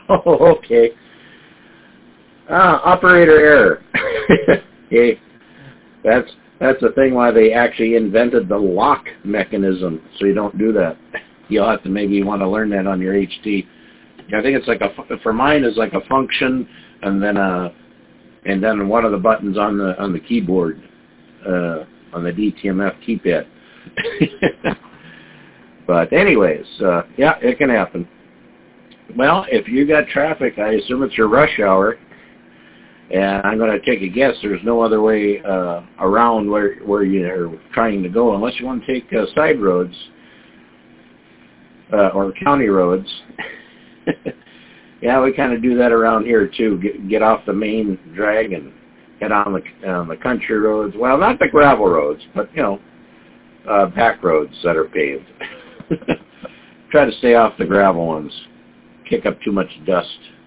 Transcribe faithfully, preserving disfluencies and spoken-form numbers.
Oh, okay. Ah, operator error. Okay. That's that's the thing why they actually invented the lock mechanism, so you don't do that. You'll have to maybe want to learn that on your H T. I think it's like a for mine is like a function, and then a and then one of the buttons on the on the keyboard uh, on the D T M F keypad. But anyways, uh, yeah, it can happen. Well, if you got traffic, I assume it's your rush hour, and I'm going to take a guess. There's no other way uh, around where where you're trying to go unless you want to take uh, side roads uh, or county roads. Yeah, we kind of do that around here too. Get, get off the main drag and get on the on the country roads. Well, not the gravel roads, but you know, uh, back roads that are paved. Try to stay off the gravel ones. Kick up too much dust.